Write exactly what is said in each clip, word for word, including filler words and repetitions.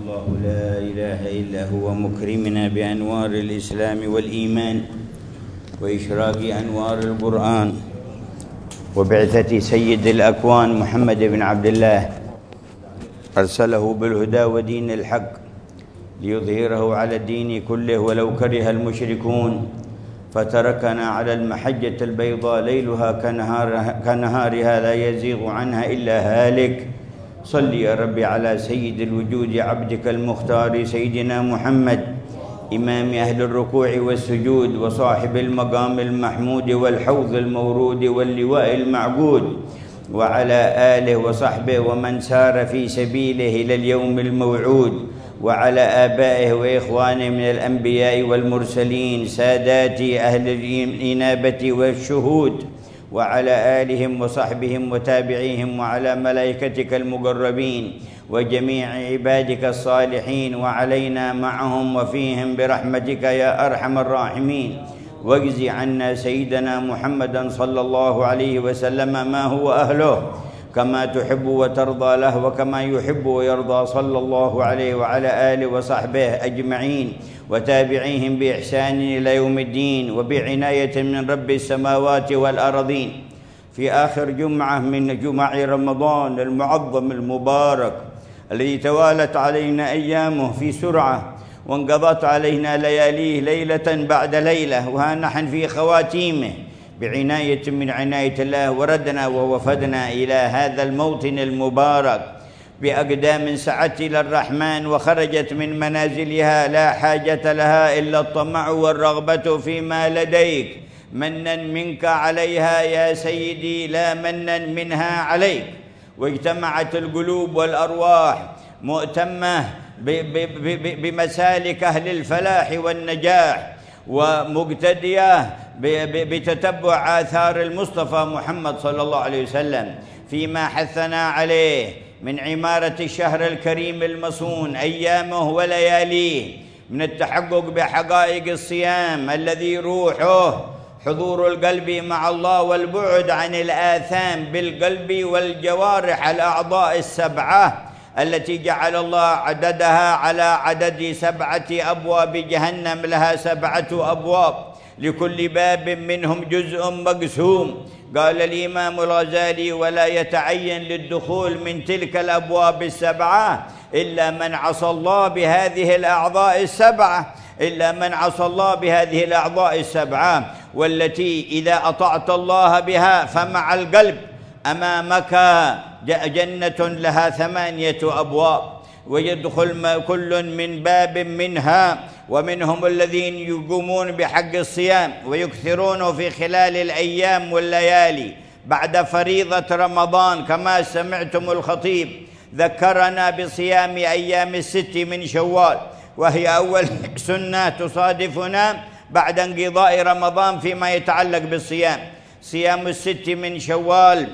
الله لا إله إلا هو مكرمنا بأنوار الإسلام والإيمان وإشراق أنوار القرآن وبعثة سيد الأكوان محمد بن عبد الله أرسله بالهدى ودين الحق ليظهره على الدين كله ولو كره المشركون، فتركنا على المحجة البيضاء ليلها كنهارها, كنهارها لا يزيغ عنها إلا هالك. صل يا ربي على سيد الوجود عبدك المختار سيدنا محمد إمام أهل الركوع والسجود وصاحب المقام المحمود والحوض المورود واللواء المعقود، وعلى آله وصحبه ومن سار في سبيله إلى اليوم الموعود، وعلى آبائه وإخوانه من الأنبياء والمرسلين سادات أهل الإنابة والشهود، وعلى آلهم وصحبهم وتابعيهم، وعلى ملائكتك المقربين وجميع عبادك الصالحين، وعلينا معهم وفيهم برحمتك يا أرحم الراحمين. واجز عنا سيدنا محمدا صلى الله عليه وسلم ما هو أهله كما تحب وترضى له وكما يحب ويرضى صلى الله عليه وعلى آله وصحبه أجمعين وتابعيهم بإحسان إلى يوم الدين وبعناية من رب السماوات والأرضين. في آخر جمعة من جمع رمضان المعظم المبارك الذي توالت علينا أيامه في سرعة وانقضت علينا لياليه ليلة بعد ليلة، وها نحن في خواتيمه بعناية من عناية الله، وردنا ووفدنا إلى هذا الموطن المبارك بأقدام سعت إلى الرحمن، وخرجت من منازلها لا حاجة لها إلا الطمع والرغبة فيما لديك، منا منك عليها يا سيدي لا منا منها عليك. واجتمعت القلوب والأرواح مؤتمة بمسالك أهل الفلاح والنجاح ومقتدية بتتبع آثار المصطفى محمد صلى الله عليه وسلم فيما حثنا عليه من عمارة الشهر الكريم المصون أيامه ولياليه، من التحقق بحقائق الصيام الذي روحه حضور القلب مع الله والبعد عن الآثام بالقلب والجوارح الأعضاء السبعة التي جعل الله عددها على عدد سبعة أبواب جهنم، لها سبعة أبواب لكل باب منهم جزء مقسوم. قال الإمام الغزالي: ولا يتعين للدخول من تلك الأبواب السبعة إلا من عصى الله بهذه الأعضاء السبعة إلا من عصى الله بهذه الأعضاء السبعة والتي إذا أطعت الله بها فمع القلب أمامك جنة لها ثمانية أبواب، ويدخل كل من باب منها، ومنهم الذين يقومون بحق الصيام ويكثرون في خلال الأيام والليالي بعد فريضة رمضان، كما سمعتم الخطيب ذكرنا بصيام أيام الست من شوال، وهي أول سنة تصادفنا بعد انقضاء رمضان فيما يتعلق بالصيام، صيام الست من شوال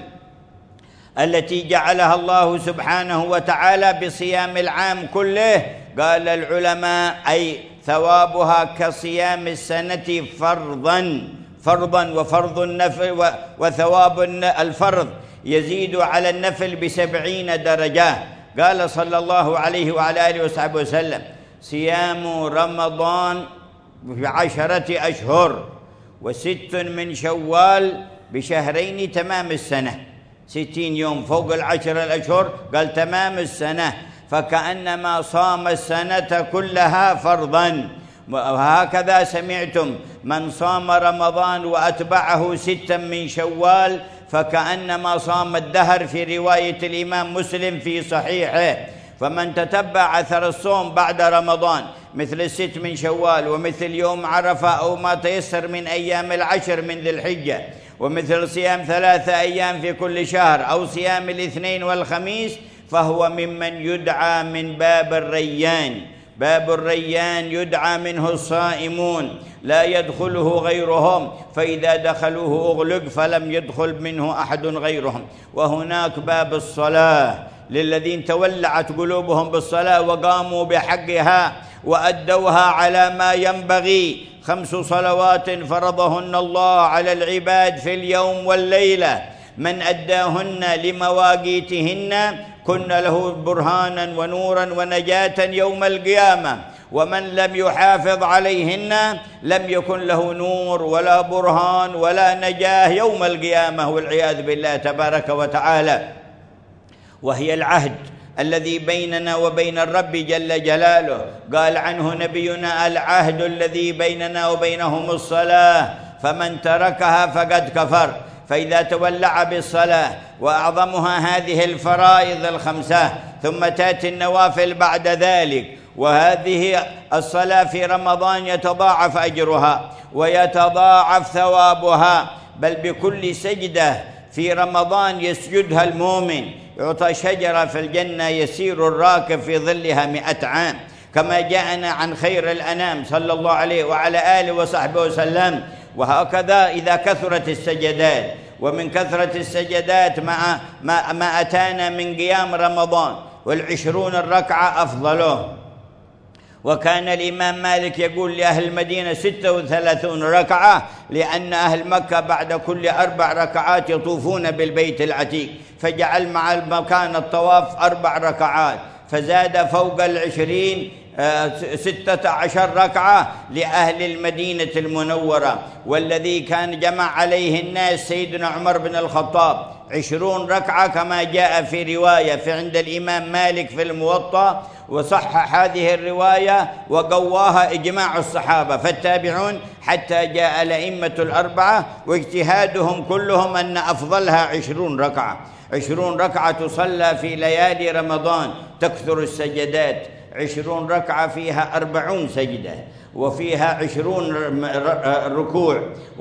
التي جعلها الله سبحانه وتعالى بصيام العام كله. قال العلماء: أي ثوابها كصيام السنة فرضا فرضا وفرض النفل، وثواب الفرض يزيد على النفل بسبعين درجة. قال صلى الله عليه وعلى آله وصحبه وسلم: صيام رمضان بعشرة أشهر وست من شوال بشهرين تمام السنة، ستين يوم فوق العشر الأشهر، قال تمام السنة، فكأنما صام السنة كلها فرضا. وهكذا سمعتم: من صام رمضان وأتبعه ستا من شوال فكأنما صام الدهر، في رواية الإمام مسلم في صحيحه. فمن تتبع أثر الصوم بعد رمضان مثل الست من شوال ومثل يوم عرفة أو ما تيسر من أيام العشر من ذي الحجة، ومثل صيام ثلاثة أيام في كل شهر أو صيام الاثنين والخميس، فهو ممن يدعى من باب الريان. باب الريان يدعى منه الصائمون لا يدخله غيرهم، فإذا دخلوه أغلق فلم يدخل منه أحد غيرهم. وهناك باب الصلاة للذين تولعت قلوبهم بالصلاة وقاموا بحقها وأدوها على ما ينبغي، خمس صلوات فرضهن الله على العباد في اليوم والليلة، من أداهن لمواقيتهن كن له برهانا ونورا ونجاة يوم القيامة، ومن لم يحافظ عليهن لم يكن له نور ولا برهان ولا نجاة يوم القيامة والعياذ بالله تبارك وتعالى. وهي العهد الذي بيننا وبين الرب جل جلاله، قال عنه نبينا: العهد الذي بيننا وبينهم الصلاة فمن تركها فقد كفر. فإذا تولع بالصلاة وأعظمها هذه الفرائض الخمسة، ثم تأتي النوافل بعد ذلك، وهذه الصلاة في رمضان يتضاعف أجرها ويتضاعف ثوابها، بل بكل سجدة في رمضان يسجدها المؤمن يعطى شجرة في الجنة يسير الراكب في ظلها مئة عام، كما جاءنا عن خير الأنام صلى الله عليه وعلى آله وصحبه وسلم. وهكذا إذا كثرت السجدات، ومن كثرة السجدات مع ما, ما أتانا من قيام رمضان، والعشرون الركعة أفضله. وكان الإمام مالك يقول لأهل المدينة ستة وثلاثون ركعة، لأن أهل مكة بعد كل أربع ركعات يطوفون بالبيت العتيق، فجعل مع المكان الطواف أربع ركعات، فزاد فوق العشرين ستة عشر ركعة لأهل المدينة المنورة. والذي كان جمع عليه الناس سيدنا عمر بن الخطاب عشرون ركعة، كما جاء في رواية في عند الإمام مالك في الموطأ، وصحح هذه الرواية وقواها إجماع الصحابة فالتابعون حتى جاء الأئمة الأربعة، واجتهادهم كلهم أن أفضلها عشرون ركعة. عشرون ركعة تصلى في ليالي رمضان، تكثر السجدات، عشرون ركعة فيها أربعون سجدة، وفيها عشرون ركوع،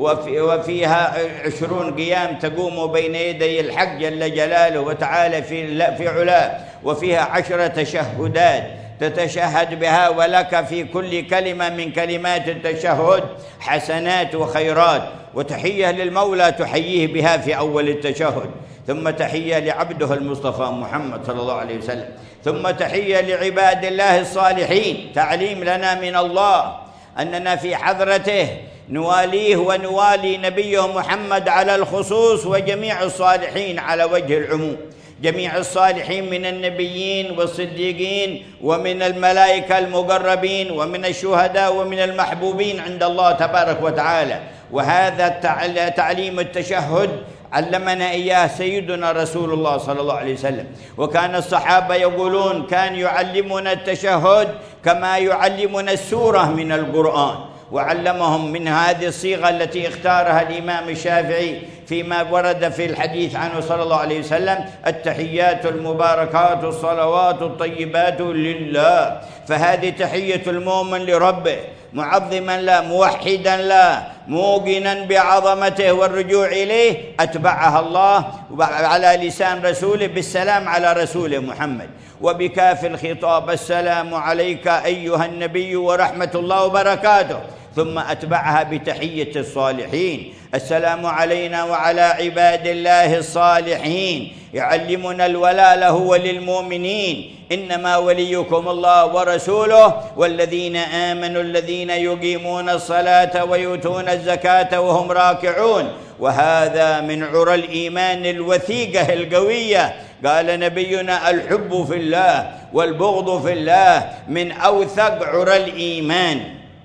وفيها عشرون قيام تقوم بين يدي الحق جل جلاله وتعالى في في علاه، وفيها عشر تشهدات تتشهد بها، ولك في كل كلمة من كلمات التشهد حسنات وخيرات، وتحية للمولى تحييه بها في أول التشهد، ثم تحية لعبده المصطفى محمد صلى الله عليه وسلم، ثم تحية لعباد الله الصالحين، تعليم لنا من الله أننا في حضرته نواليه ونوالي نبيه محمد على الخصوص، وجميع الصالحين على وجه العموم، جميع الصالحين من النبيين والصديقين ومن الملائكة المقربين ومن الشهداء ومن المحبوبين عند الله تبارك وتعالى. وهذا تعليم التشهد علمنا إياه سيدنا رسول الله صلى الله عليه وسلم، وكان الصحابة يقولون كان يعلمنا التشهد كما يعلمنا السورة من القرآن، وعلمهم من هذه الصيغة التي اختارها الإمام الشافعي فيما ورد في الحديث عنه صلى الله عليه وسلم: التحيات المباركات الصلوات الطيبات لله. فهذه تحية المؤمن لربه، معظما له، موحدا له، موقنا بعظمته والرجوع إليه، أتبعها الله على لسان رسوله بالسلام على رسوله محمد، وبكاف الخطاب: السلام عليك أيها النبي ورحمة الله وبركاته، ثم أتبعها بتحية الصالحين: السلام علينا وعلى عباد الله الصالحين. يعلمنا الولاء له وللمؤمنين: إنما وليكم الله ورسوله والذين آمنوا الذين يقيمون الصلاة ويؤتون الزكاة وهم راكعون. وهذا من عرى الإيمان الوثيقة القوية. قال نبينا: الحب في الله والبغض في الله من أوثق عرى الإيمان.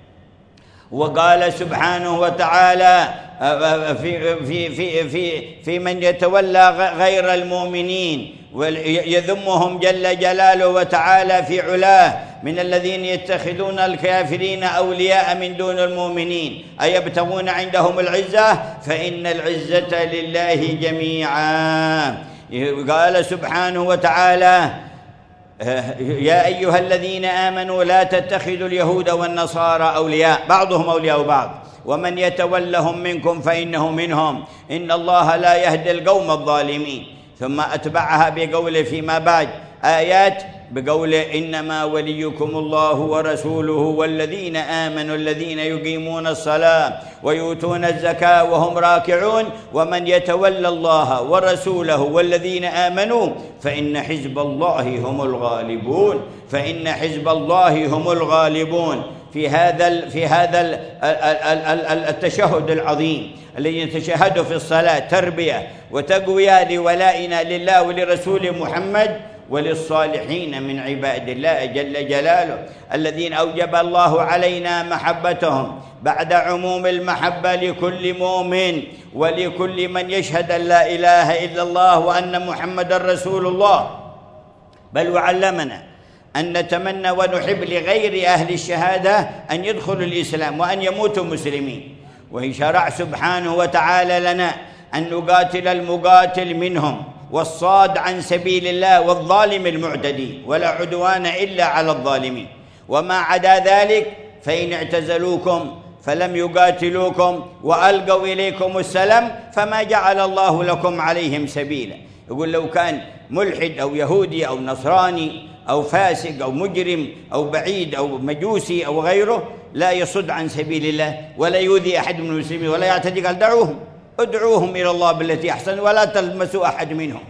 وقال سبحانه وتعالى في في في في في من يتولى غير المؤمنين ويذمهم جل جلاله وتعالى في علاه: من الذين يتخذون الكافرين أولياء من دون المؤمنين أيبتغون عندهم العزة فإن العزة لله جميعا. قال سبحانه وتعالى: يا أيها الذين آمنوا لا تتخذوا اليهود والنصارى أولياء بعضهم أولياء بعض ومن يتولهم منكم فإنه منهم إن الله لا يهدي القوم الظالمين. ثم أتبعها بقوله فيما بعد آيات بقوله: إنما وليكم الله ورسوله والذين آمنوا الذين يقيمون الصلاة ويؤتون الزكاة وهم راكعون ومن يتولى الله ورسوله والذين آمنوا فإن حزب الله هم الغالبون فإن حزب الله هم الغالبون. في هذا في هذا التشهد العظيم الذي نتشهده في الصلاة تربية وتقوية لولائنا لله ولرسول محمد، وللصالحين من عباد الله جل جلاله الذين أوجب الله علينا محبتهم بعد عموم المحبة لكل مؤمن ولكل من يشهد أن لا إله إلا الله وأن محمد رسول الله، بل وعلمنا أن نتمنى ونحب لغير أهل الشهادة أن يدخلوا الإسلام وأن يموتوا مسلمين. وإن شرع سبحانه وتعالى لنا أن نقاتل المقاتل منهم والصاد عن سبيل الله والظالم المعتدي، ولا عدوان إلا على الظالمين. وما عدا ذلك فإن اعتزلوكم فلم يقاتلوكم وألقوا إليكم السلام فما جعل الله لكم عليهم سبيلا. يقول لو كان ملحد أو يهودي أو نصراني أو فاسق أو مجرم أو بعيد أو مجوسي أو غيره لا يصد عن سبيل الله ولا يؤذي أحد من المسلمين ولا يعتدي، قال دعوهم ادعوهم إلى الله بالتي أحسن ولا تلمسوا أحد منهم.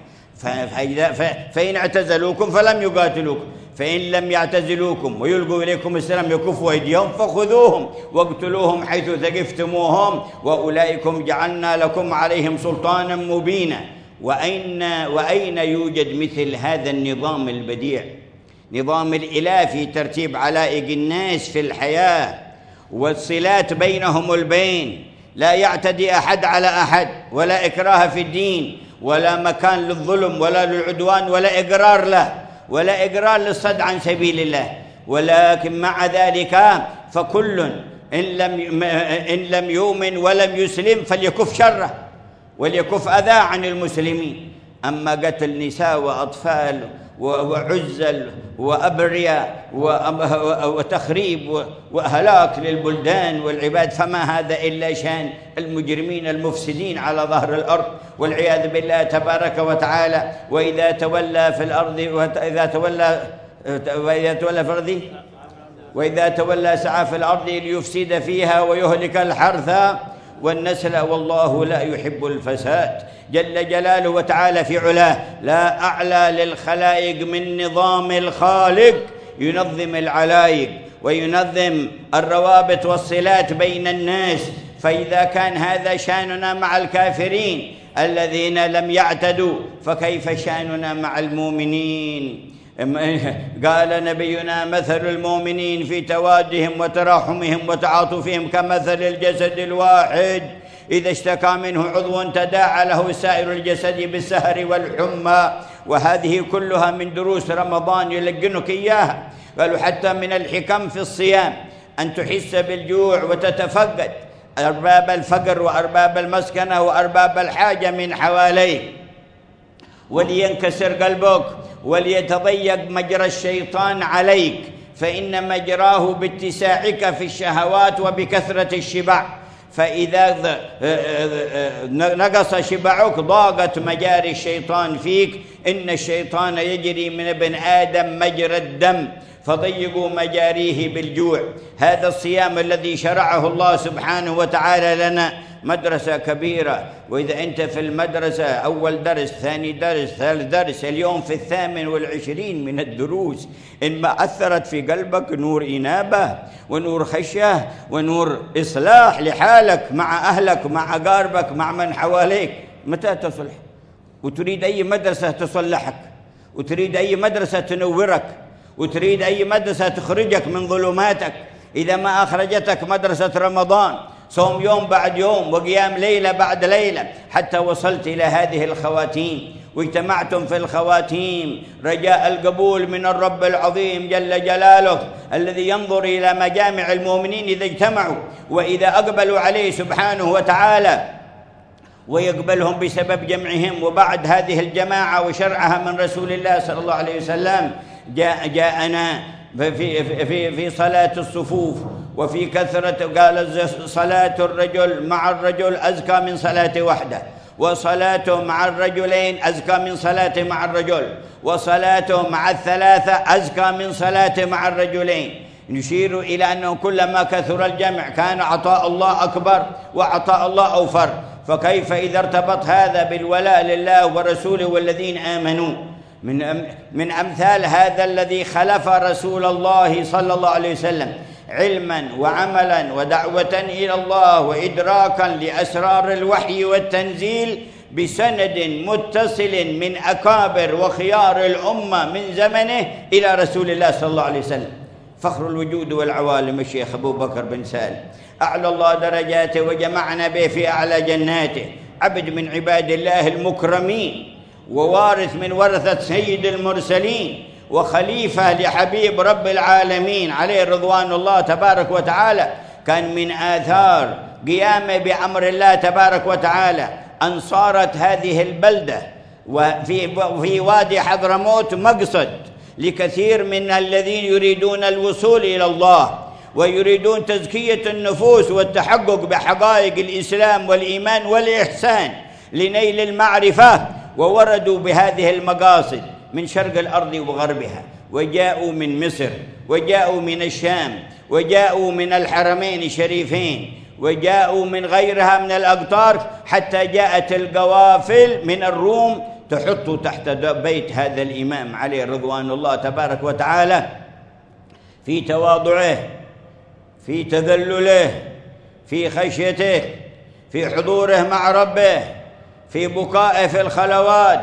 فإن اعتزلوكم فلم يقاتلوكم، فإن لم يعتزلوكم ويلقوا إليكم السلام يكفوا أيديهم فخذوهم واقتلوهم حيث ثقفتموهم وأولئكم جعلنا لكم عليهم سلطانا مبينا. وأين وأين يوجد مثل هذا النظام البديع، نظام الإله في ترتيب علائق الناس في الحياة والصلات بينهم البين، لا يعتدي أحد على أحد ولا إكراه في الدين ولا مكان للظلم ولا للعدوان ولا إقرار له ولا إقرار للصد عن سبيل الله. ولكن مع ذلك فكل إن لم إن لم يؤمن ولم يسلم فليكف شره وليكف أذى عن المسلمين. أما قتل نساء وأطفال وعزل وأبرياء وتخريب وهلاك للبلدان والعباد فما هذا إلا شأن المجرمين المفسدين على ظهر الأرض والعياذ بالله تبارك وتعالى. وإذا تولى في الأرض وإذا تولى وإذا تولى في الأرض وإذا تولى سعى في الأرض ليفسد فيها ويهلك الحرث والنسل والله لا يحب الفساد جل جلاله وتعالى في علاه. لا أعلى للخلائق من نظام الخالق ينظم العلائق وينظم الروابط والصلات بين الناس. فإذا كان هذا شأننا مع الكافرين الذين لم يعتدوا فكيف شأننا مع المؤمنين؟ قال نبينا مثل المؤمنين في توادهم وتراحمهم وتعاطفهم كمثل الجسد الواحد إذا اشتكى منه عضو تداعى له سائر الجسد بالسهر والحمى. وهذه كلها من دروس رمضان يلقنك إياها. قالوا حتى من الحكم في الصيام أن تحس بالجوع وتتفقد أرباب الفقر وأرباب المسكنة وأرباب الحاجة من حواليك، ولينكسر قلبك وليتضيق مجرى الشيطان عليك، فإن مجراه باتساعك في الشهوات وبكثرة الشبع. فإذا نقص شبعك ضاقت مجاري الشيطان فيك. إن الشيطان يجري من ابن آدم مجرى الدم فضيقوا مجاريه بالجوع. هذا الصيام الذي شرعه الله سبحانه وتعالى لنا مدرسة كبيرة. وإذا أنت في المدرسة أول درس ثاني درس ثالث درس اليوم في الثامن والعشرين من الدروس، إن ما أثرت في قلبك نور إنابة ونور خشية ونور إصلاح لحالك مع أهلك مع أقاربك مع من حواليك، متى تصلح؟ وتريد أي مدرسة تصلحك، وتريد أي مدرسة تنورك، وتريد أي مدرسة تخرجك من ظلماتك. إذا ما أخرجتك مدرسة رمضان صوم يوم بعد يوم وقيام ليلة بعد ليلة حتى وصلت إلى هذه الخواتيم واجتمعتم في الخواتيم رجاء القبول من الرب العظيم جل جلاله الذي ينظر إلى مجامع المؤمنين إذا اجتمعوا وإذا أقبلوا عليه سبحانه وتعالى ويقبلهم بسبب جمعهم. وبعد هذه الجماعة وشرعها من رسول الله صلى الله عليه وسلم جاء جاءنا في في في صلاة الصفوف وفي كثرة. قال صلاة الرجل مع الرجل أزكى من صلاة وحده، وصلاته مع الرجلين أزكى من صلاته مع الرجل، وصلاته مع الثلاثة أزكى من صلاته مع الرجلين. نشير إلى أنه كلما كثر الجمع كان عطاء الله أكبر وعطاء الله أوفر. فكيف إذا ارتبط هذا بالولاء لله ورسوله والذين آمنوا؟ من من أمثال هذا الذي خلف رسول الله صلى الله عليه وسلم علما وعملا ودعوة إلى الله وإدراكا لأسرار الوحي والتنزيل بسند متصل من أكابر وخيار الأمة من زمنه إلى رسول الله صلى الله عليه وسلم، فخر الوجود والعوالم الشيخ أبو بكر بن سالم، أعلى الله درجاته وجمعنا به في أعلى جناته، عبد من عباد الله المكرمين، ووارث من ورثة سيد المرسلين، وخليفة لحبيب رب العالمين عليه رضوان الله تبارك وتعالى. كان من آثار قيامه بأمر الله تبارك وتعالى أن صارت هذه البلدة وفي في وادي حضرموت مقصد لكثير من الذين يريدون الوصول إلى الله ويريدون تزكية النفوس والتحقق بحقائق الإسلام والإيمان والإحسان لنيل المعرفة، ووردوا بهذه المقاصد من شرق الأرض وغربها، وجاءوا من مصر، وجاءوا من الشام، وجاءوا من الحرمين الشريفين، وجاءوا من غيرها من الأقطار، حتى جاءت القوافل من الروم تحط تحت بيت هذا الإمام عليه رضوان الله تبارك وتعالى في تواضعه، في تذلله، في خشيته، في حضوره مع ربه، في بكائه في الخلوات،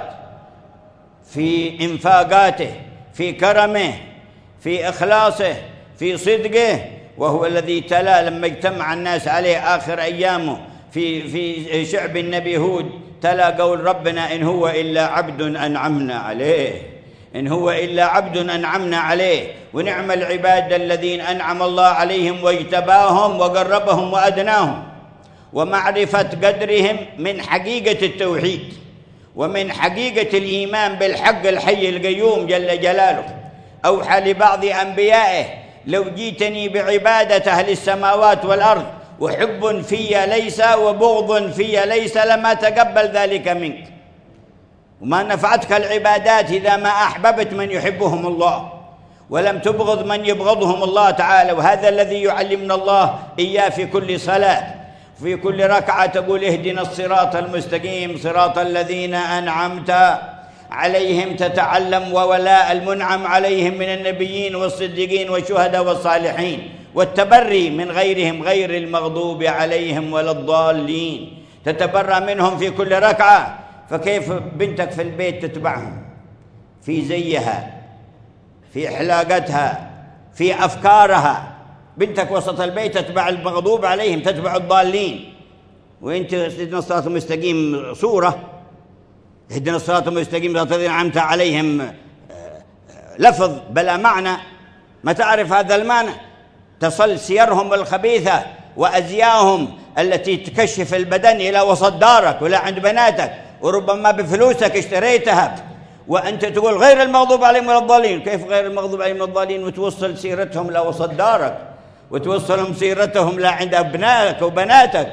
في إنفاقاته، في كرمه، في إخلاصه، في صدقه، وهو الذي تلا لما اجتمع الناس عليه آخر أيامه في في شعب النبي هود، تلا قول ربنا إن هو إلا عبد أنعمنا عليه، إن هو إلا عبد أنعمنا عليه، ونعم العباد الذين أنعم الله عليهم واجتباهم وقربهم وأدناهم. ومعرفة قدرهم من حقيقة التوحيد ومن حقيقة الإيمان بالحق الحي القيوم جل جلاله. أوحى لبعض أنبيائه لو جيتني بعبادة أهل السماوات والأرض وحب في ليس وبغض في ليس لما تقبل ذلك منك، وما نفعتك العبادات إذا ما أحببت من يحبهم الله ولم تبغض من يبغضهم الله تعالى. وهذا الذي يعلمنا الله إياه في كل صلاة، في كل ركعة تقول اهدنا الصراط المستقيم صراط الذين أنعمت عليهم، تتعلم وولاء المنعم عليهم من النبيين والصديقين والشهداء والصالحين، والتبري من غيرهم غير المغضوب عليهم ولا الضالين، تتبرى منهم في كل ركعة. فكيف بنتك في البيت تتبعهم في زيها، في حلاقتها، في أفكارها؟ بنتك وسط البيت تتبع المغضوب عليهم، تتبع الضالين، وانت اهدنا الصراط المستقيم صورة، اهدنا الصراط المستقيم صراط الذين أنعمت عليهم لفظ بلا معنى، ما تعرف هذا المعنى. تصل سيرهم الخبيثة وأزياءهم التي تكشف البدن إلى وسط دارك ولا عند بناتك، وربما بفلوسك اشتريتها، وأنت تقول غير المغضوب عليهم ولا الضالين. كيف غير المغضوب عليهم ولا الضالين وتوصل سيرتهم لوسط دارك وتوصلهم سيرتهم لا عند أبنائك وبناتك؟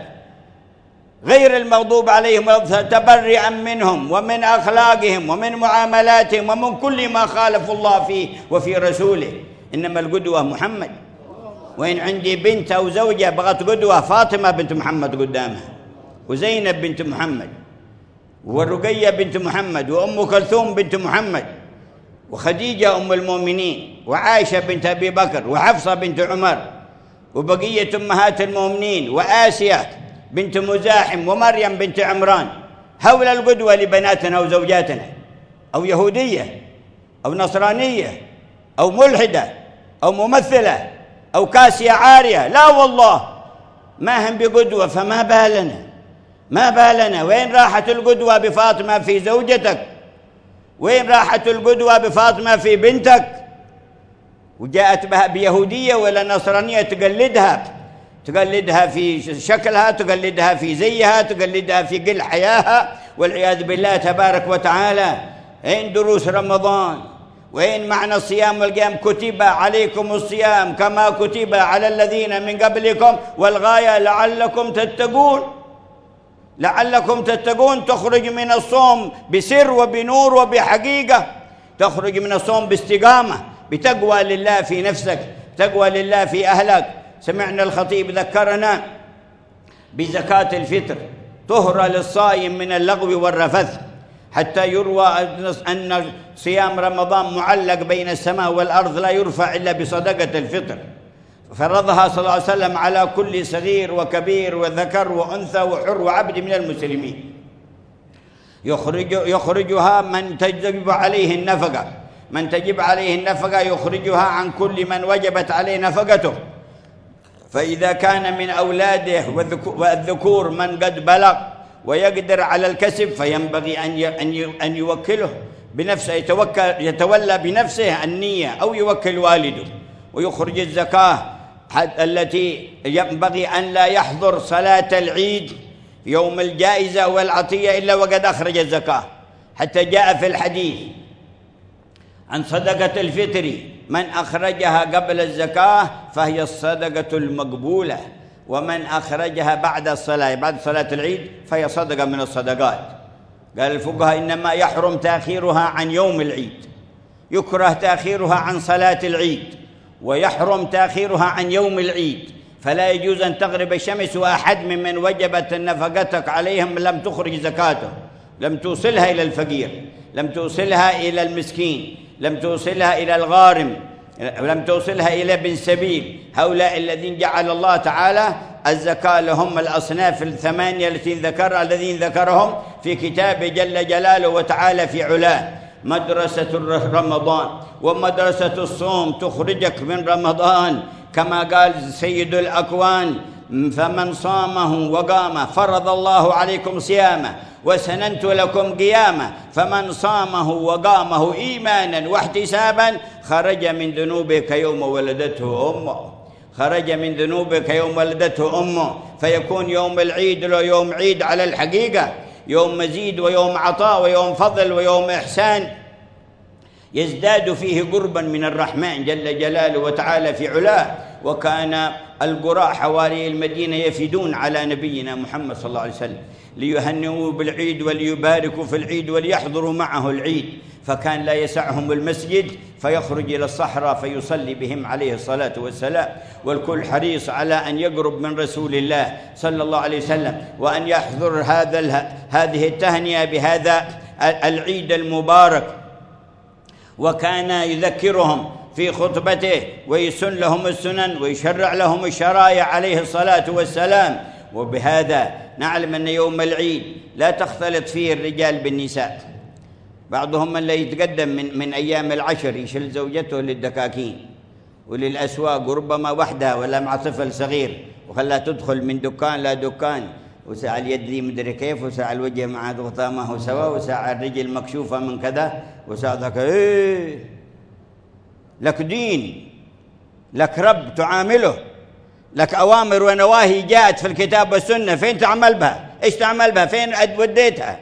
غير المغضوب عليهم تبرئا منهم ومن أخلاقهم ومن معاملاتهم ومن كل ما خالفوا الله فيه وفي رسوله. إنما القدوة محمد. وإن عندي بنت أو زوجة بغت قدوة، فاطمة بنت محمد قدامها، وزينب بنت محمد، والرقية بنت محمد، وأم كلثوم بنت محمد، وخديجة أم المؤمنين، وعائشة بنت أبي بكر، وحفصة بنت عمر، وبقية أمهات المؤمنين، وآسيا بنت مزاحم، ومريم بنت عمران. هؤلاء القدوة لبناتنا أو زوجاتنا، أو يهودية أو نصرانية أو ملحدة أو ممثلة أو كاسية عارية، لا والله ما هم بقدوة. فما بالنا ما بالنا وين راحت القدوة بفاطمة في زوجتك؟ وين راحت القدوة بفاطمة في بنتك؟ وجاءت بها بيهودية ولا نصرانية تقلدها، تقلدها في شكلها، تقلدها في زيها، تقلدها في قل حياها، والعياذ بالله تبارك وتعالى. أين دروس رمضان؟ وإن معنى الصيام والقيام؟ كتب عليكم الصيام كما كتب على الذين من قبلكم، والغاية لعلكم تتقون. لعلكم تتقون، تخرج من الصوم بسر وبنور وبحقيقة، تخرج من الصوم باستقامة، بتقوى لله في نفسك، تقوى لله في أهلك. سمعنا الخطيب ذكرنا بزكاة الفطر، طهرة للصائم من اللغو والرفث، حتى يروى أن صيام رمضان معلق بين السماء والأرض، لا يرفع إلا بصدقة الفطر، فرضها صلى الله عليه وسلم على كل صغير وكبير وذكر وأنثى وحر وعبد من المسلمين. يخرج يخرجها من تجب عليه النفقة، من تجب عليه النفقة يخرجها عن كل من وجبت عليه نفقته. فإذا كان من أولاده والذكور من قد بلغ ويقدر على الكسب فينبغي أن أن يوكله بنفسه، يتوكل يتولى بنفسه النية أو يوكل والده، ويخرج الزكاة التي ينبغي أن لا يحضر صلاة العيد يوم الجائزة والعطية إلا وقد أخرج الزكاة، حتى جاء في الحديث عن صدقة الفطر من أخرجها قبل الزكاة فهي الصدقة المقبولة، ومن أخرجها بعد الصلاة بعد صلاة العيد فهي صدقة من الصدقات. قال الفقهاء إنما يحرم تأخيرها عن يوم العيد، يكره تأخيرها عن صلاة العيد، ويحرم تأخيرها عن يوم العيد، فلا يجوز أن تغرب الشمس وأحد ممن وجبت نفقتك عليهم لم تخرج زكاته، لم توصلها إلى الفقير، لم توصلها إلى المسكين، لم توصلها إلى الغارم، لم توصلها إلى ابن سبيل. هؤلاء الذين جعل الله تعالى الزكاة لهم الأصناف الثمانية التي ذكر الذين ذكرهم في كتابه جل جلاله وتعالى في علاه. مدرسة رمضان ومدرسة الصوم تخرجك من رمضان، كما قال سيد الأكوان فمن صامه وقامه فرض الله عليكم صيامه وسننت لكم قيامه، فمن صامه وقامه إيمانا واحتسابا خرج من ذنوبه كيوم ولدته أمه، خرج من ذنوبه كيوم ولدته أمه. فيكون يوم العيد له يوم عيد على الحقيقة، يوم مزيد ويوم عطاء ويوم فضل ويوم إحسان، يزداد فيه قربا من الرحمن جل جلاله وتعالى في علاه. وكان القراء حوالي المدينة يفدون على نبينا محمد صلى الله عليه وسلم ليهنئوا بالعيد وليباركوا في العيد وليحضروا معه العيد، فكان لا يسعهم المسجد فيخرج إلى الصحراء فيصلي بهم عليه الصلاة والسلام. والكل حريص على أن يقرب من رسول الله صلى الله عليه وسلم وأن يحضر هذا هذه التهنئة بهذا العيد المبارك. وكان يذكرهم في خطبته ويسن لهم السنن ويشرع لهم الشرائع عليه الصلاة والسلام. وبهذا نعلم أن يوم العيد لا تختلط فيه الرجال بالنساء. بعضهم من لا يتقدم من, من أيام العشر يشل زوجته للدكاكين وللأسواق، وربما وحدها ولا مع طفل صغير وخلاها تدخل من دكان لا دكان، وساعة اليد ذي مدري كيف، وساعة الوجه مع غطامه سوا، وساعة الرجل مكشوفة من كذا، وساعة ذاك إيه لك دين، لك رب تعامله، لك أوامر ونواهي جاءت في الكتاب والسنة، فين تعمل بها؟ إيش تعمل بها؟ فين وديتها؟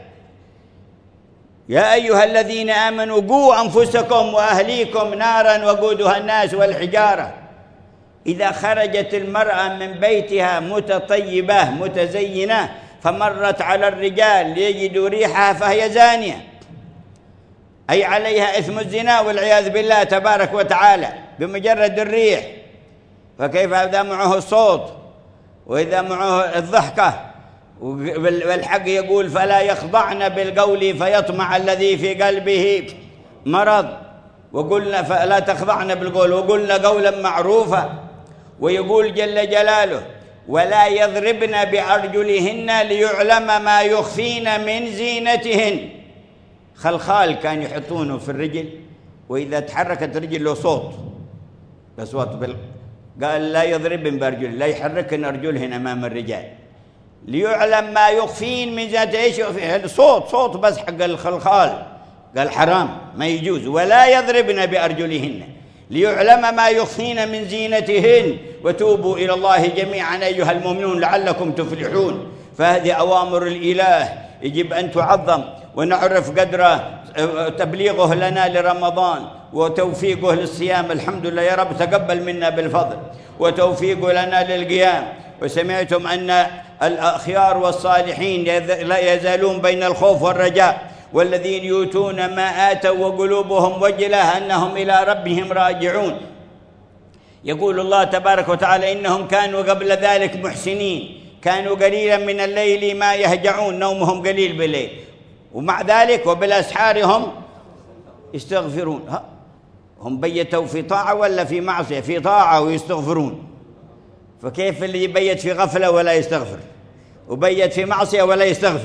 يا أيها الذين آمنوا قوا أنفسكم وأهليكم نارا وقودها الناس والحجارة. إذا خرجت المرأة من بيتها متطيبة متزينة فمرت على الرجال ليجدوا ريحها فهي زانية، أي عليها إثم الزنا والعياذ بالله تبارك وتعالى بمجرد الريح. فكيف إذا معه الصوت وإذا معه الضحكة؟ والحق يقول فلا يخضعن بالقول فيطمع الذي في قلبه مرض، وقلنا فلا تخضعن بالقول وقلنا قولا معروفا. ويقول جل جلاله ولا يضربن بأرجلهن ليعلم ما يخفين من زينتهن. خلخال كان يحطونه في الرجل، وإذا تحركت رجل له صوت بصوت بال... قال لا يضربن بأرجلهن، لا يحركن أرجلهن أمام الرجال ليعلم ما يخفين من ذات ايش صوت صوت بس حق الخلخال، قال حرام ما يجوز. ولا يضربن بأرجلهن ليعلم ما يخفين من زينتهن وتوبوا إلى الله جميعا أيها المؤمنون لعلكم تفلحون. فهذه أوامر الإله يجب أن تعظم ونعرف قدر تبليغه لنا لرمضان وتوفيقه للصيام. الحمد لله يا رب تقبل منا بالفضل وتوفيقه لنا للقيام. وسمعتم أن الأخيار والصالحين لا يزالون بين الخوف والرجاء، والذين يؤتون ما آتوا وقلوبهم وجلة أنهم إلى ربهم راجعون. يقول الله تبارك وتعالى إنهم كانوا قبل ذلك محسنين، كانوا قليلا من الليل ما يهجعون، نومهم قليل بالليل، ومع ذلك وبالأسحار هم يستغفرون. هم بيتوا في طاعة ولا في معصية؟ في طاعة ويستغفرون. فكيف اللي يبيت في غفلة ولا يستغفر، وبيت في معصية ولا يستغفر؟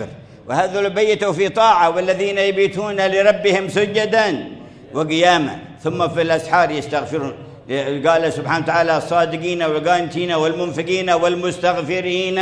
وهذول بيتوا في طاعة، والذين يبيتون لربهم سجدا وقياما ثم في الأسحار يستغفرون. قال سبحانه وتعالى الصادقين والقانتين والمنفقين والمستغفرين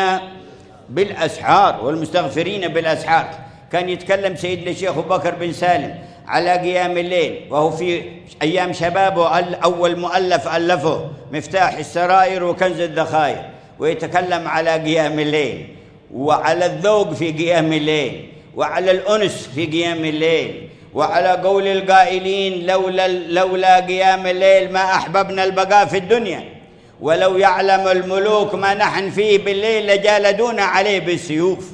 بالأسحار، والمستغفرين بالأسحار. كان يتكلم سيدنا الشيخ أبو بكر بن سالم على قيام الليل، وهو في أيام شبابه أول مؤلف ألفه مفتاح السرائر وكنز الذخائر، ويتكلم على قيام الليل وعلى الذوق في قيام الليل وعلى الأنس في قيام الليل، وعلى قول القائلين لولا, لولا قيام الليل ما أحببنا البقاء في الدنيا، ولو يعلم الملوك ما نحن فيه بالليل لجالدونا عليه بالسيوف.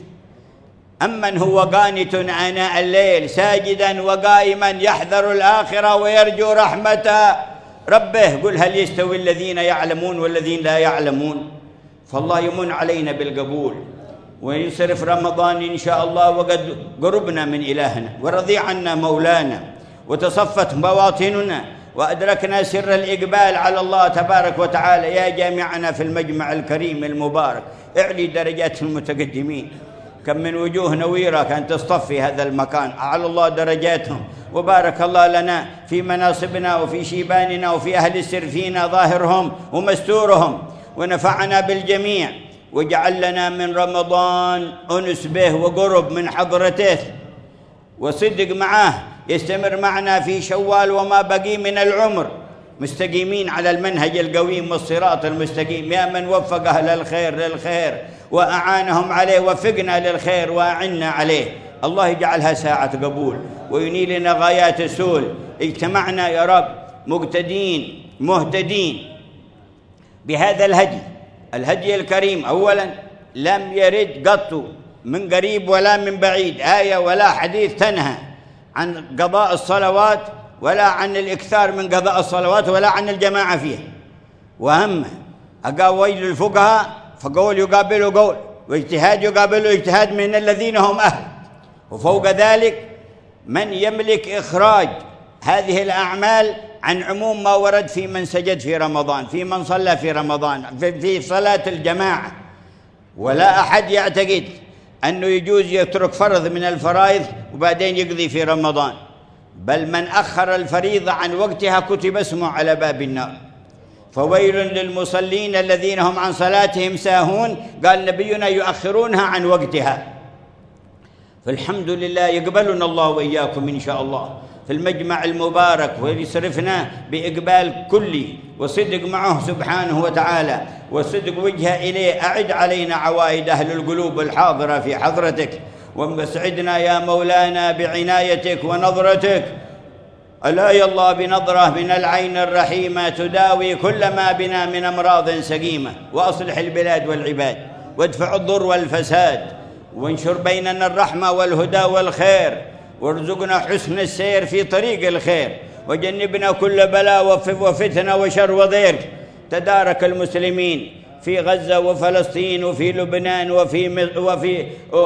أمن هو قانت آناء الليل ساجدا وقائما يحذر الآخرة ويرجو رحمة ربه، قل هل يستوي الذين يعلمون والذين لا يعلمون؟ فالله يمن علينا بالقبول وينصرف رمضان إن شاء الله، وقد قربنا من إلهنا ورضي عنا مولانا وتصفت بواطننا وأدركنا سر الإقبال على الله تبارك وتعالى. يا جامعنا في المجمع الكريم المبارك اعلي درجات المتقدمين، كم من وجوه نويرة كانت تصطفي هذا المكان، أعلى الله درجاتهم وبارك الله لنا في مناصبنا وفي شيباننا وفي أهل السر فينا ظاهرهم ومستورهم، ونفعنا بالجميع واجعل لنا من رمضان أنس به وقرب من حضرته وصدق معه يستمر معنا في شوال وما بقي من العمر مستقيمين على المنهج القويم والصراط المستقيم. يا من وفق أهل الخير للخير وأعانهم عليه وفقنا للخير وأعنا عليه، الله يجعلها ساعة قبول وينيلنا غايات السول. اجتمعنا يا رب مقتدين مهتدين بهذا الهدي الهدي الكريم. أولا لم يرد قط من قريب ولا من بعيد آية ولا حديث تنهى عن قضاء الصلوات ولا عن الإكثار من قضاء الصلوات ولا عن الجماعة فيها. وهم أقاويل الفقهاء فقول يقابل قول واجتهاد يقابل اجتهاد من الذين هم أهل، وفوق ذلك من يملك إخراج هذه الأعمال عن عموم ما ورد في من سجد في رمضان، في من صلى في رمضان، في صلاة الجماعة. ولا أحد يعتقد أنه يجوز يترك فرض من الفرائض وبعدين يقضي في رمضان، بل من أخر الفريضة عن وقتها كتب اسمه على باب النار. فويل للمصلين الذين هم عن صلاتهم ساهون، قال نبينا يؤخرونها عن وقتها. فالحمد لله يقبلنا الله وإياكم إن شاء الله في المجمع المبارك ويصرفنا بإقبال كلي وصدق معه سبحانه وتعالى وصدق وجهه إليه. أعد علينا عوائد أهل القلوب الحاضرة في حضرتك، واسعدنا يا مولانا بعنايتك ونظرتك. ألا يا الله بنظرة من العين الرحيمة تداوي كل ما بنا من أمراض سقيمة، وأصلح البلاد والعباد وادفع الضر والفساد، وانشر بيننا الرحمة والهدى والخير، وارزقنا حسن السير في طريق الخير، وجنبنا كل بلاء وفتنة وشر وضيق. تدارك المسلمين في غزة وفلسطين وفي لبنان وفي وفي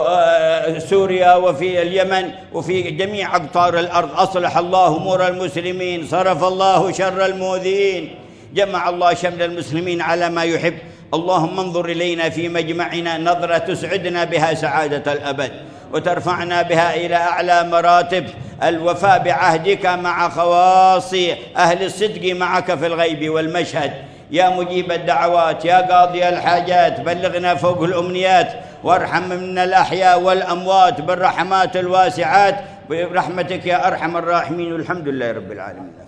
سوريا وفي اليمن وفي جميع أقطار الأرض. أصلح الله أمور المسلمين، صرف الله شر المؤذين، جمع الله شمل المسلمين على ما يحب. اللهم انظر إلينا في مجمعنا نظرة تسعدنا بها سعادة الأبد، وترفعنا بها إلى أعلى مراتب الوفاء بعهدك مع خواص أهل الصدق معك في الغيب والمشهد. يا مجيب الدعوات، يا قاضي الحاجات، بلغنا فوق الأمنيات، وارحم منا الأحياء والأموات بالرحمات الواسعات برحمتك يا أرحم الراحمين. والحمد لله رب العالمين.